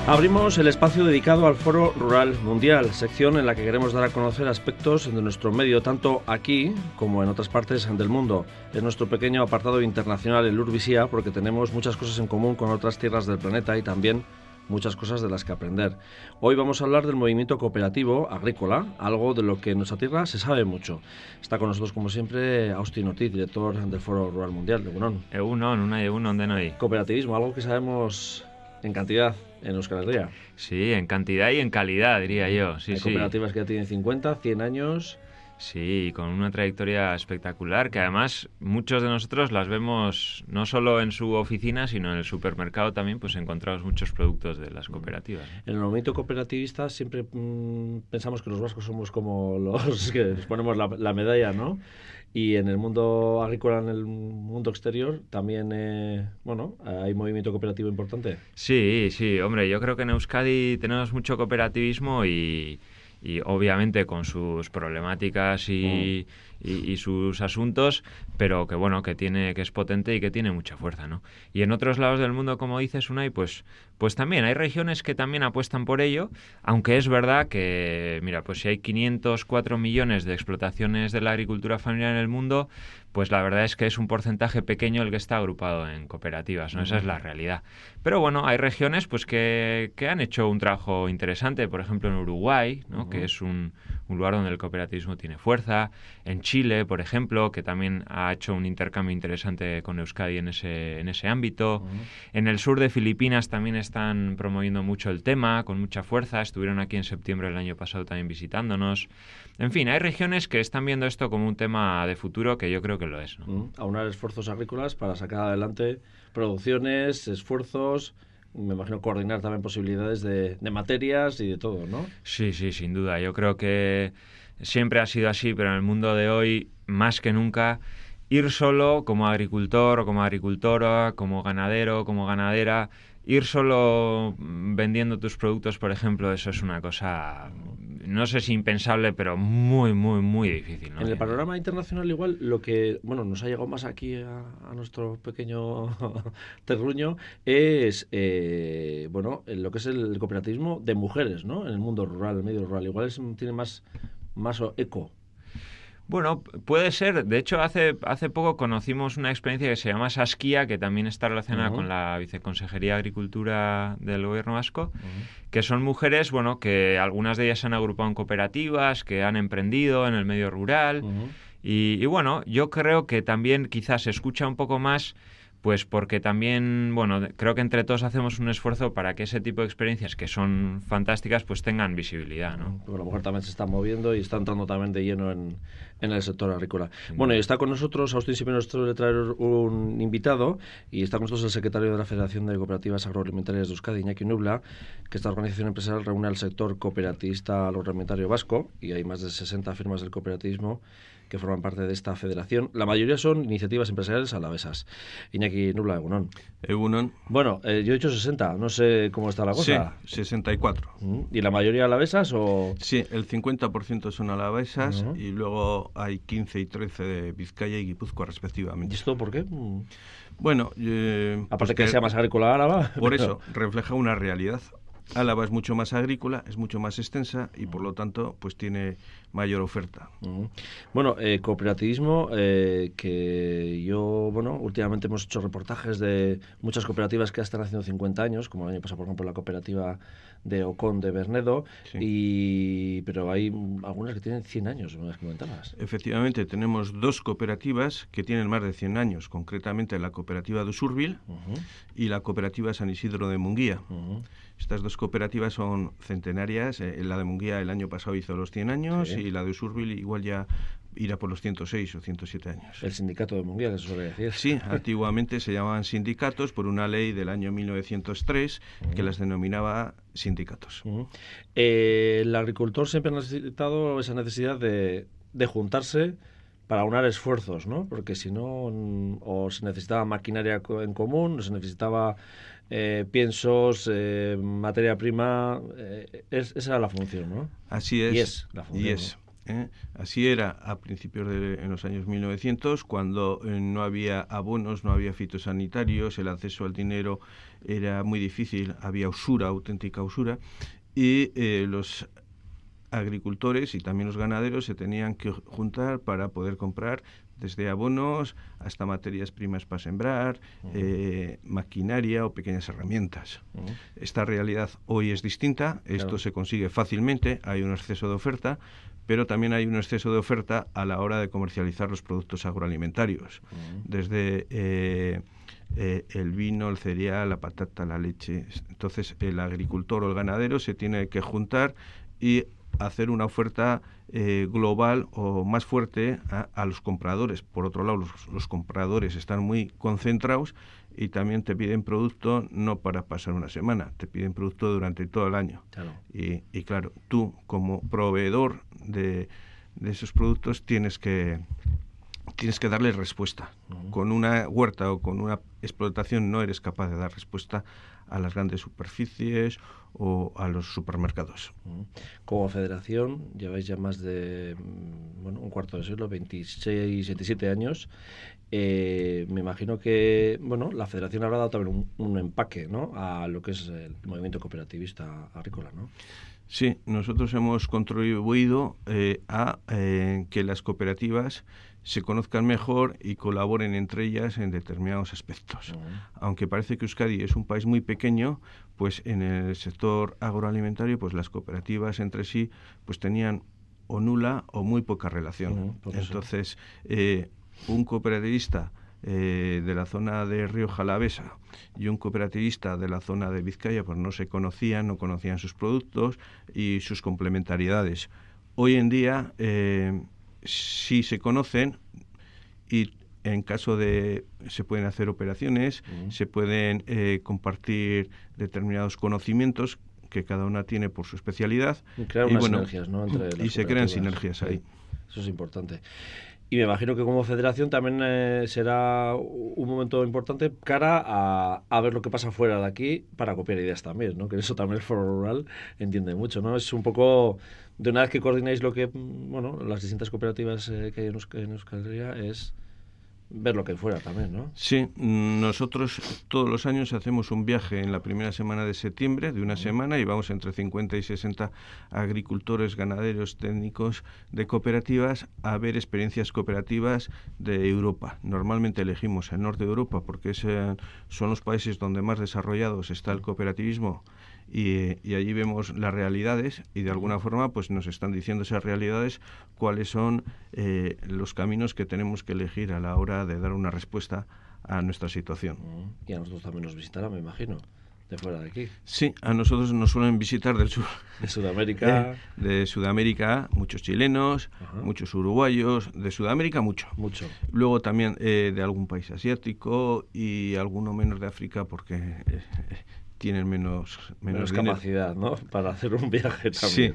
Abrimos el espacio dedicado al Foro Rural Mundial, sección en la que queremos dar a conocer aspectos de nuestro medio, tanto aquí como en otras partes del mundo. Es nuestro pequeño apartado internacional en Lurvisia, porque tenemos muchas cosas en común con otras tierras del planeta y también muchas cosas de las que aprender. Hoy vamos a hablar del movimiento cooperativo agrícola, algo de lo que en nuestra tierra se sabe mucho. Está con nosotros, como siempre, Austin Ortiz, director del Foro Rural Mundial. Egunon denoi. Cooperativismo, algo que sabemos en cantidad en Euskal Herria. Sí, en cantidad y en calidad, diría yo. Sí, Hay cooperativas que ya tienen 50, 100 años... Sí, con una trayectoria espectacular, que además muchos de nosotros las vemos no solo en su oficina, sino en el supermercado también, pues encontramos muchos productos de las cooperativas. En el movimiento cooperativista siempre pensamos que los vascos somos como los que nos ponemos la medalla, ¿no? Y en el mundo agrícola, en el mundo exterior, también, hay movimiento cooperativo importante. Sí, hombre, yo creo que en Euskadi tenemos mucho cooperativismo y obviamente con sus problemáticas y sus asuntos, pero que es potente y que tiene mucha fuerza, ¿no? Y en otros lados del mundo, como dices, Unai, pues también hay regiones que también apuestan por ello, aunque es verdad que, mira, pues si hay 504 millones de explotaciones de la agricultura familiar en el mundo, pues la verdad es que es un porcentaje pequeño el que está agrupado en cooperativas, ¿no? Esa es la realidad. Pero bueno, hay regiones pues que han hecho un trabajo interesante, por ejemplo en Uruguay, ¿no? Que es un lugar donde el cooperativismo tiene fuerza, en Chile, por ejemplo, que también ha hecho un intercambio interesante con Euskadi en ese ámbito. En el sur de Filipinas también están promoviendo mucho el tema, con mucha fuerza. Estuvieron aquí en septiembre del año pasado también visitándonos. En fin, hay regiones que están viendo esto como un tema de futuro, que yo creo que lo es, ¿no? Aunar esfuerzos agrícolas para sacar adelante producciones, esfuerzos, me imagino coordinar también posibilidades de materias y de todo, ¿no? Sí, sin duda. Yo creo que siempre ha sido así, pero en el mundo de hoy, más que nunca, ir solo como agricultor o como agricultora, como ganadero, como ganadera, ir solo vendiendo tus productos, por ejemplo, eso es una cosa, no sé si impensable, pero muy, muy, muy difícil, ¿no? En el panorama internacional igual lo que nos ha llegado más aquí a nuestro pequeño terruño es lo que es el cooperativismo de mujeres, ¿no? En el mundo rural, el medio rural. Igual tiene más eco. Bueno, puede ser. De hecho, hace poco conocimos una experiencia que se llama Saskia, que también está relacionada con la Viceconsejería de Agricultura del Gobierno vasco, que son mujeres, que algunas de ellas se han agrupado en cooperativas, que han emprendido en el medio rural. Y yo creo que también quizás se escucha un poco más, pues porque también, creo que entre todos hacemos un esfuerzo para que ese tipo de experiencias, que son fantásticas, pues tengan visibilidad, ¿no? Porque la mujer también se está moviendo y está entrando también de lleno en el sector agrícola. Bueno, y está con nosotros, Austin siempre nos suele traer un invitado, y está con nosotros el secretario de la Federación de Cooperativas Agroalimentarias de Euskadi, Iñaki Nubla, que esta organización empresarial reúne al sector cooperativista agroalimentario vasco, y hay más de 60 firmas del cooperativismo que forman parte de esta federación. La mayoría son iniciativas empresariales alavesas. Iñaki Nubla, egunon. Egunon. Bueno, yo he dicho 60, no sé cómo está la cosa. Sí, 64. ¿Y la mayoría alavesas o...? Sí, el 50% son alavesas y luego hay 15 y 13 de Vizcaya y Guipúzcoa respectivamente. ¿Y esto por qué? Bueno... aparte que sea más agrícola Álava. Por eso, refleja una realidad. Álava es mucho más agrícola, es mucho más extensa y por lo tanto pues tiene mayor oferta. Bueno, cooperativismo, que yo, últimamente hemos hecho reportajes de muchas cooperativas que ya están haciendo 50 años, como el año pasado, por ejemplo, la cooperativa de Ocón de Bernedo, pero hay algunas que tienen 100 años, me las comentabas. Efectivamente, tenemos dos cooperativas que tienen más de 100 años, concretamente la cooperativa de Usurbil y la cooperativa San Isidro de Munguía. Estas dos cooperativas son centenarias. La de Munguía el año pasado hizo los 100 años y la de Usurbil igual ya irá por los 106 o 107 años. El sindicato de Munguía, que se suele decir. Sí, antiguamente se llamaban sindicatos por una ley del año 1903 que las denominaba sindicatos. El agricultor siempre ha necesitado esa necesidad de juntarse para aunar esfuerzos, ¿no? Porque si no, o se necesitaba maquinaria en común, o se necesitaba piensos, materia prima, esa era la función, ¿no? Así es. Y es la función. Y es. Así era a principios en los años 1900, cuando no había abonos, no había fitosanitarios, el acceso al dinero era muy difícil, había usura, auténtica usura, y los agricultores y también los ganaderos se tenían que juntar para poder comprar desde abonos hasta materias primas para sembrar, maquinaria o pequeñas herramientas. Esta realidad hoy es distinta, esto se consigue fácilmente, hay un exceso de oferta, pero también hay un exceso de oferta a la hora de comercializar los productos agroalimentarios, desde el vino, el cereal, la patata, la leche. Entonces el agricultor o el ganadero se tiene que juntar y hacer una oferta global o más fuerte a los compradores. Por otro lado, los compradores están muy concentrados y también te piden producto no para pasar una semana, te piden producto durante todo el año. Claro. Y claro, tú como proveedor de esos productos tienes que darle respuesta. Con una huerta o con una explotación no eres capaz de dar respuesta a las grandes superficies o a los supermercados. Como federación lleváis ya más de un cuarto de siglo, 26, 27 años. Me imagino que la federación habrá dado también un empaque, ¿no?, a lo que es el movimiento cooperativista agrícola, ¿no? Sí, nosotros hemos contribuido a que las cooperativas se conozcan mejor y colaboren entre ellas en determinados aspectos. Aunque parece que Euskadi es un país muy pequeño, pues en el sector agroalimentario, pues las cooperativas entre sí pues tenían o nula o muy poca relación. Entonces, un cooperativista de la zona de Rioja Alavesa y un cooperativista de la zona de Vizcaya pues no se conocían, no conocían sus productos y sus complementariedades. Hoy en día sí se conocen y en caso de se pueden hacer operaciones, se pueden compartir determinados conocimientos que cada una tiene por su especialidad y crear unas sinergias, ¿no?, entre las y se crean sinergias ahí. Eso es importante. Y me imagino que como federación también será un momento importante cara a ver lo que pasa fuera de aquí para copiar ideas también, ¿no? Que eso también el Foro Rural entiende mucho, ¿no? Es un poco, de una vez que coordináis lo que, las distintas cooperativas que hay en Euskal Herria, es ver lo que hay fuera también, ¿no? Sí, nosotros todos los años hacemos un viaje en la primera semana de septiembre, de una semana, y vamos entre 50 y 60 agricultores, ganaderos, técnicos de cooperativas a ver experiencias cooperativas de Europa. Normalmente elegimos el norte de Europa porque son los países donde más desarrollados está el cooperativismo y allí vemos las realidades y de alguna forma pues nos están diciendo esas realidades cuáles son los caminos que tenemos que elegir a la hora de dar una respuesta a nuestra situación. Y a nosotros también nos visitará, me imagino, de fuera de aquí. Sí, a nosotros nos suelen visitar del sur. De Sudamérica. De Sudamérica, muchos chilenos, muchos uruguayos, de Sudamérica mucho. Luego también de algún país asiático y alguno menos de África porque tienen menos capacidad, ¿no?, para hacer un viaje también. Sí.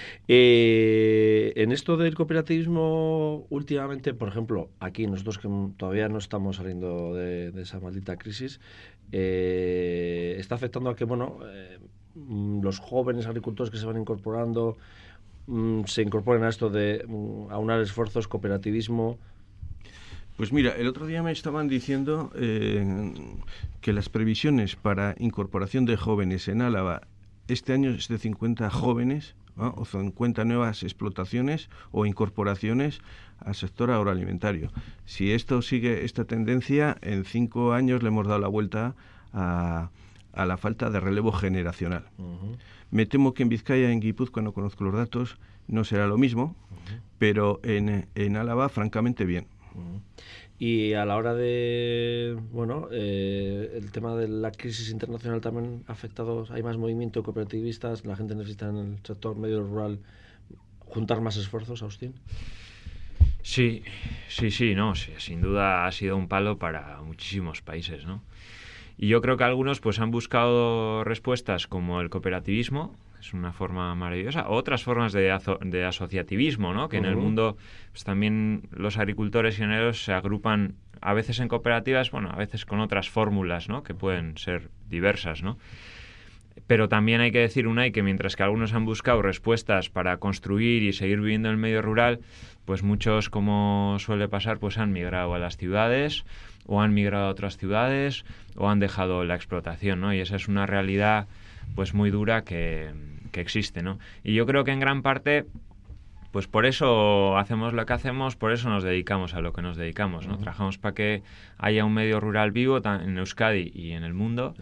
En esto del cooperativismo, últimamente, por ejemplo, aquí nosotros que todavía no estamos saliendo de esa maldita crisis, está afectando a que, los jóvenes agricultores que se van incorporando se incorporen a esto de aunar esfuerzos, cooperativismo. Pues mira, el otro día me estaban diciendo que las previsiones para incorporación de jóvenes en Álava este año es de 50 jóvenes, ¿no?, o 50 nuevas explotaciones o incorporaciones al sector agroalimentario. Si esto sigue esta tendencia, en 5 años le hemos dado la vuelta a la falta de relevo generacional. Me temo que en Vizcaya, en Guipúzcoa, no conozco los datos, no será lo mismo, pero en Álava, francamente, bien. Y a la hora de, el tema de la crisis internacional también ha afectado, hay más movimiento cooperativistas, la gente necesita en el sector medio rural juntar más esfuerzos, Agustín. Sí, no, sí, sin duda ha sido un palo para muchísimos países, ¿no? Y yo creo que algunos pues han buscado respuestas como el cooperativismo, es una forma maravillosa, otras formas de asociativismo, ¿no? Que en el mundo pues, también los agricultores y ganaderos se agrupan a veces en cooperativas, a veces con otras fórmulas, ¿no?, que pueden ser diversas, ¿no? Pero también hay que decir, Unai, que mientras que algunos han buscado respuestas para construir y seguir viviendo en el medio rural, pues muchos, como suele pasar, pues han migrado a las ciudades o han migrado a otras ciudades o han dejado la explotación, ¿no? Y esa es una realidad pues muy dura que existe, ¿no? Y yo creo que en gran parte, pues por eso hacemos lo que hacemos, por eso nos dedicamos a lo que nos dedicamos, ¿no? Trabajamos para que haya un medio rural vivo en Euskadi y en el mundo,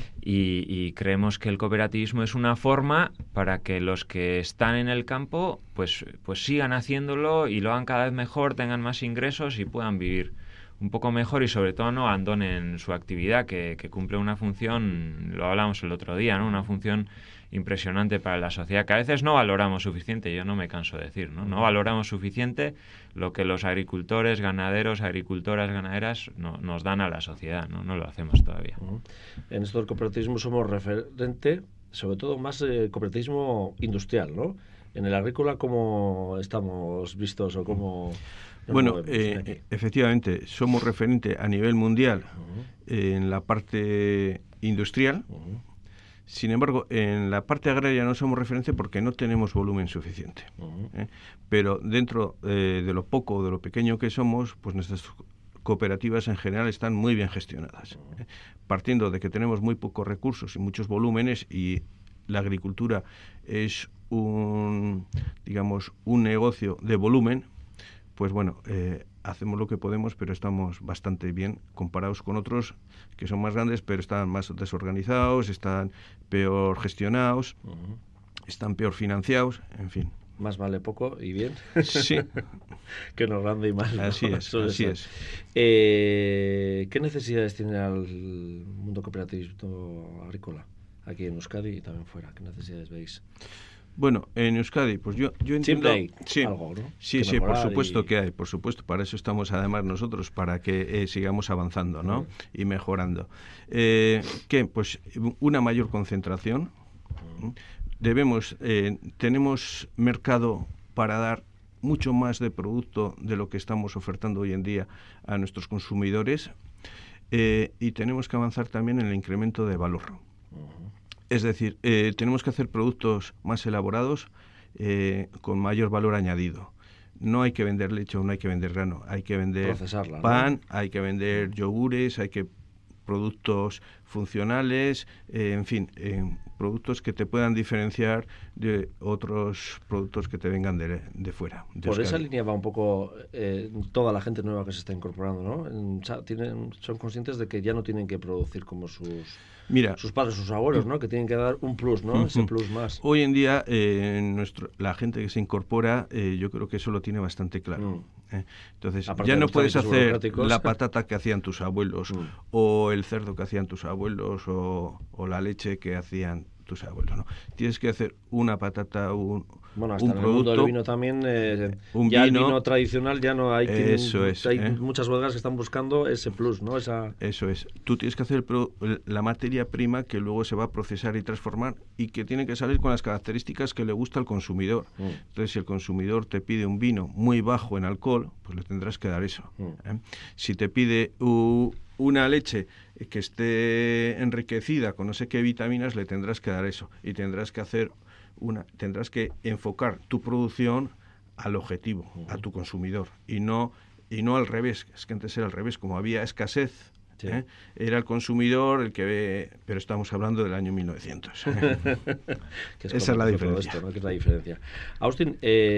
y creemos que el cooperativismo es una forma para que los que están en el campo pues sigan haciéndolo y lo hagan cada vez mejor, tengan más ingresos y puedan vivir un poco mejor y sobre todo no abandonen su actividad que cumple una función, lo hablamos el otro día, ¿no? Una función impresionante para la sociedad, que a veces no valoramos suficiente, yo no me canso de decir, ¿no? No valoramos suficiente lo que los agricultores, ganaderos, agricultoras, ganaderas nos dan a la sociedad, ¿no? No lo hacemos todavía. En esto del cooperativismo somos referente, sobre todo más cooperativismo industrial, ¿no? En el agrícola, ¿cómo estamos vistos o cómo...? Bueno, efectivamente, somos referente a nivel mundial en la parte industrial. Sin embargo, en la parte agraria no somos referente porque no tenemos volumen suficiente. Pero dentro de lo poco o de lo pequeño que somos, pues nuestras cooperativas en general están muy bien gestionadas. Partiendo de que tenemos muy pocos recursos y muchos volúmenes, y la agricultura es un negocio de volumen, pues bueno, hacemos lo que podemos, pero estamos bastante bien comparados con otros que son más grandes, pero están más desorganizados, están peor gestionados, están peor financiados, en fin. Más vale poco y bien. Sí. Que no grande y mal. Así es, así es. ¿Qué necesidades tiene el mundo cooperativo agrícola aquí en Euskadi y también fuera? ¿Qué necesidades veis? Bueno, en Euskadi, pues yo entiendo... Siempre hay sí, algo, ¿no? Sí, por supuesto que hay, por supuesto. Para eso estamos además nosotros, para que sigamos avanzando, ¿no? Y mejorando. ¿Qué? Pues una mayor concentración. Tenemos mercado para dar mucho más de producto de lo que estamos ofertando hoy en día a nuestros consumidores, y tenemos que avanzar también en el incremento de valor. Es decir, tenemos que hacer productos más elaborados con mayor valor añadido. No hay que vender leche o no hay que vender grano, hay que vender pan, ¿no? Hay que vender yogures, productos funcionales, en fin, productos que te puedan diferenciar de otros productos que te vengan de fuera. Por esa línea va un poco toda la gente nueva que se está incorporando, ¿no? Son conscientes de que ya no tienen que producir como sus padres, sus abuelos, ¿no? Que tienen que dar un plus, ¿no? Ese plus más. Hoy en día, la gente que se incorpora, yo creo que eso lo tiene bastante claro. Entonces, aparte ya no puedes hacer la patata que hacían tus abuelos, o el cerdo que hacían tus abuelos, o la leche que hacían tus abuelos, ¿no? Tienes que hacer una patata, un hasta en producto, el mundo del vino también, ya el vino tradicional ya no hay. Hay muchas bodegas que están buscando ese plus, ¿no? Eso es. Tú tienes que hacer la materia prima que luego se va a procesar y transformar, y que tiene que salir con las características que le gusta al consumidor. Entonces, si el consumidor te pide un vino muy bajo en alcohol, pues le tendrás que dar eso. Si te pide una leche que esté enriquecida con no sé qué vitaminas, le tendrás que dar eso, y tendrás que enfocar tu producción al objetivo, a tu consumidor, y no al revés. Es que antes era al revés, como había escasez, era el consumidor el que ve, pero estamos hablando del año 1900. Esa es la diferencia. ¿No? Que es la diferencia. Austin,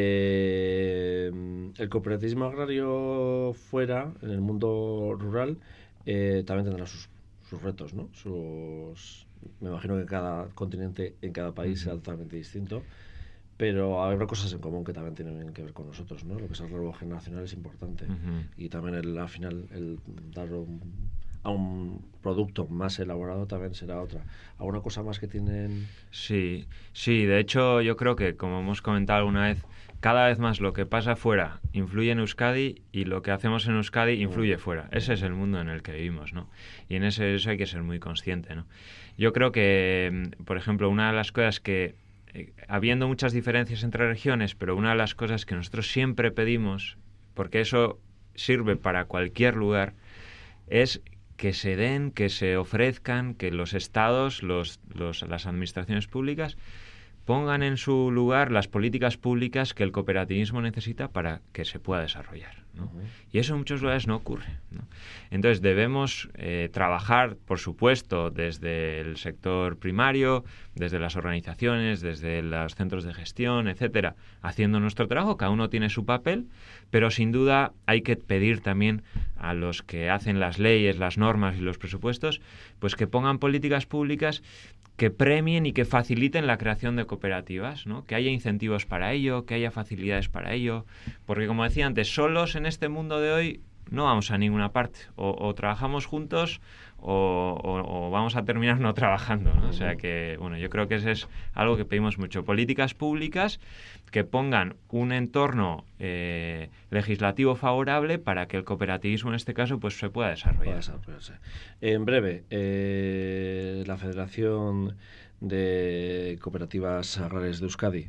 el cooperativismo agrario fuera, en el mundo rural, también tendrá sus retos, ¿no? Me imagino que en cada continente, en cada país será totalmente distinto, pero habrá cosas en común que también tienen que ver con nosotros, ¿no? Lo que es el relevo generacional es importante, y también al final el dar a un producto más elaborado también será otra. ¿Alguna cosa más que tienen? Sí, de hecho yo creo que, como hemos comentado alguna vez, cada vez más lo que pasa fuera influye en Euskadi, y lo que hacemos en Euskadi influye fuera. Ese es el mundo en el que vivimos, ¿no? Y en eso hay que ser muy consciente, ¿no? Yo creo que, por ejemplo, una de las cosas que, habiendo muchas diferencias entre regiones, pero una de las cosas que nosotros siempre pedimos, porque eso sirve para cualquier lugar, es que se den, que se ofrezcan, que los estados, las administraciones públicas pongan en su lugar las políticas públicas que el cooperativismo necesita para que se pueda desarrollar, ¿no? Y eso en muchos lugares no ocurre, ¿no? Entonces debemos trabajar, por supuesto, desde el sector primario, desde las organizaciones, desde los centros de gestión, etcétera, haciendo nuestro trabajo. Cada uno tiene su papel, pero sin duda hay que pedir también a los que hacen las leyes, las normas y los presupuestos, pues que pongan políticas públicas que premien y que faciliten la creación de cooperativas, ¿no? Que haya incentivos para ello, que haya facilidades para ello, porque como decía antes, solos en este mundo de hoy no vamos a ninguna parte, o trabajamos juntos o vamos a terminar no trabajando, ¿no? O sea que, bueno, yo creo que eso es algo que pedimos mucho, políticas públicas que pongan un entorno legislativo favorable para que el cooperativismo en este caso pues se pueda desarrollar. En breve, la Federación de Cooperativas Agrarias de Euskadi,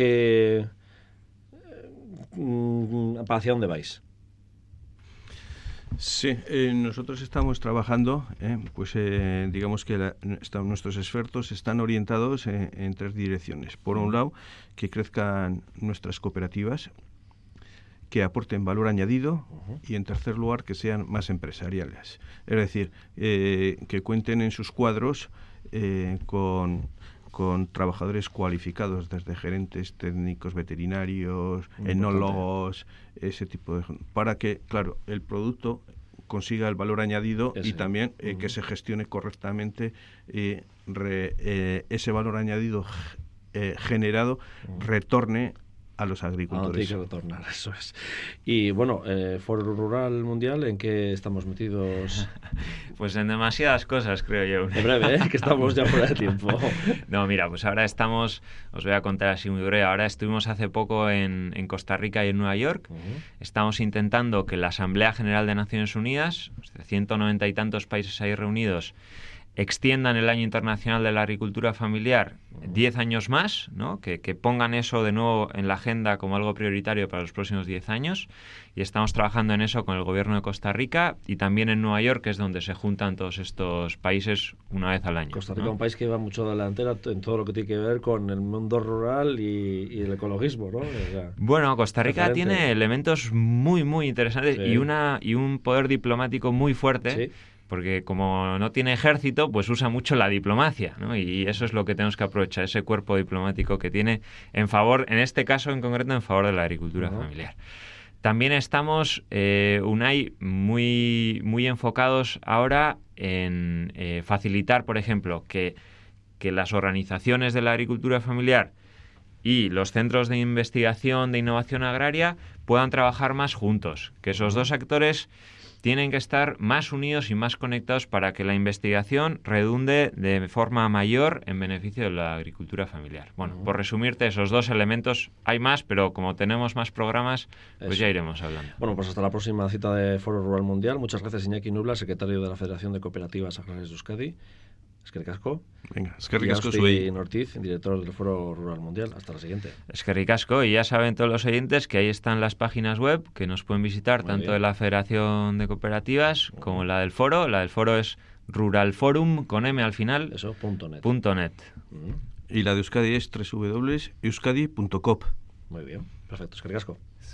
¿hacia dónde vais? Sí, nosotros estamos trabajando, digamos que nuestros expertos están orientados en 3 direcciones. Por un lado, que crezcan nuestras cooperativas, que aporten valor añadido, y en tercer lugar, que sean más empresariales. Es decir, que cuenten en sus cuadros con trabajadores cualificados, desde gerentes técnicos veterinarios, enólogos, ese tipo de... para que, claro, el producto consiga el valor añadido y también que se gestione correctamente ese valor añadido generado retorne a los agricultores. Tiene que retornar, eso es. Y bueno, Foro Rural Mundial, ¿en qué estamos metidos? Pues en demasiadas cosas, creo yo. De breve, que estamos ya fuera de tiempo. No, mira, pues ahora estamos, os voy a contar así muy breve, ahora estuvimos hace poco en Costa Rica y en Nueva York. Estamos intentando que la Asamblea General de Naciones Unidas, 190 y tantos países ahí reunidos, extiendan el Año Internacional de la Agricultura Familiar 10 años más, ¿no? Que pongan eso de nuevo en la agenda como algo prioritario para los próximos 10 años. Y estamos trabajando en eso con el gobierno de Costa Rica y también en Nueva York, que es donde se juntan todos estos países una vez al año. Costa Rica, ¿no? Un país que va mucho delantera en todo lo que tiene que ver con el mundo rural y el ecologismo, ¿no? O sea, bueno, Costa Rica tiene elementos muy, muy interesantes, sí. y un poder diplomático muy fuerte. Sí. Porque como no tiene ejército, pues usa mucho la diplomacia, ¿no? Y eso es lo que tenemos que aprovechar, ese cuerpo diplomático que tiene en favor, en este caso en concreto, en favor de la agricultura familiar. También estamos, UNAI, muy, muy enfocados ahora en facilitar, por ejemplo, que las organizaciones de la agricultura familiar y los centros de investigación de innovación agraria puedan trabajar más juntos, que esos dos actores tienen que estar más unidos y más conectados para que la investigación redunde de forma mayor en beneficio de la agricultura familiar. Bueno, por resumirte esos 2 elementos, hay más, pero como tenemos más programas, pues ya iremos hablando. Bueno, pues hasta la próxima cita de Foro Rural Mundial. Muchas gracias, Iñaki Nubla, secretario de la Federación de Cooperativas Agrarias de Euskadi. Eskerrik asko. Venga, eskerrik asko zuei. Y Ortiz, director del Foro Rural Mundial. Hasta la siguiente. Eskerrik asko. Y ya saben todos los oyentes que ahí están las páginas web que nos pueden visitar, tanto de la Federación de Cooperativas como la del Foro. La del Foro es ruralforum, con M al final. Eso, .net. Y la de Euskadi es www.euskadi.coop. Muy bien. Perfecto. Eskerrik asko.